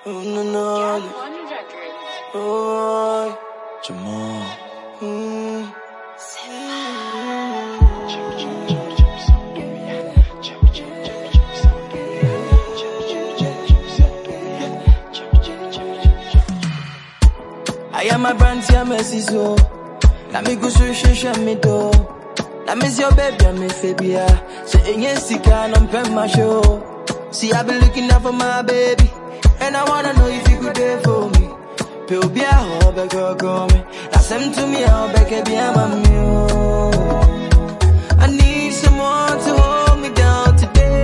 Oh, no, no. Oh, Jamal. I am my brand, see, I'm a so. Let me go show me do. Let me see your baby, I'm a phobia. Say, yes, you can't unpack my show. See, I've been looking out for my baby, and I wanna know if you could there for me. Pill be a hoe, back or me. That's them to me, I'll back a be a mule. I need someone to hold me down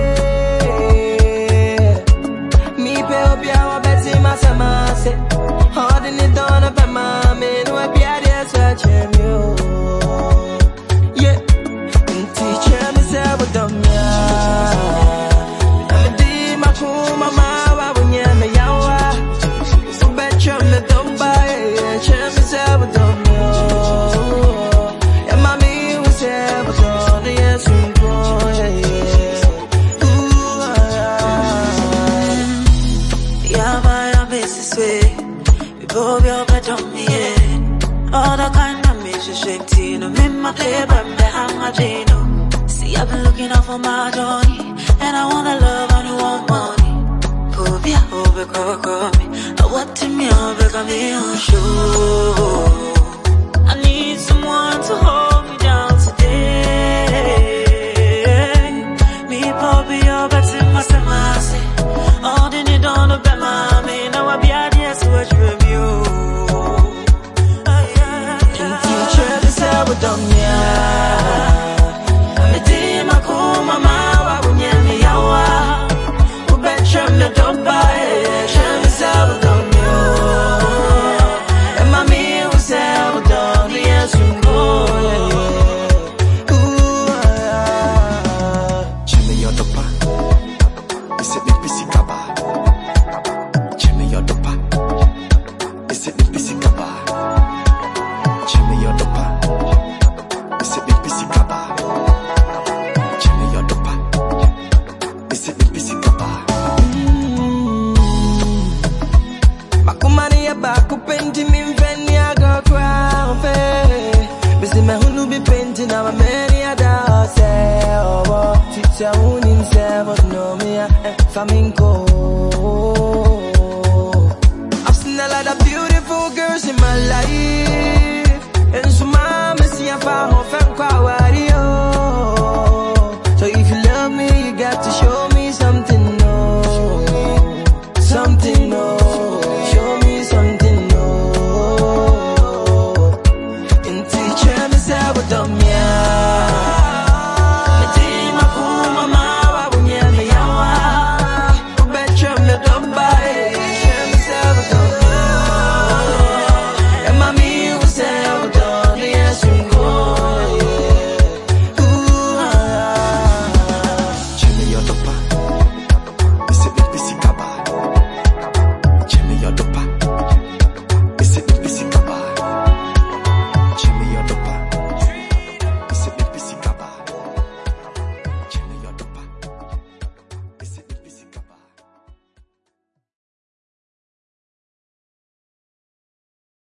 today. Me, pill be a betty, my summer say. Holding it down up at my man, who I be at the search him, you. Yeah, and teacher, me say, what dumb, all the kind of music, Tino, me my paper, me hang a Gino. See, I've been looking out for my Johnny, and I wanna love and you want money. Put me over, call me. I want to me over, come me on show. I need someone to hold me down today. Me, Poppy, you're better, my say. All the need on the bed, mommy. Now I be out here, so what's your review? Flamenco.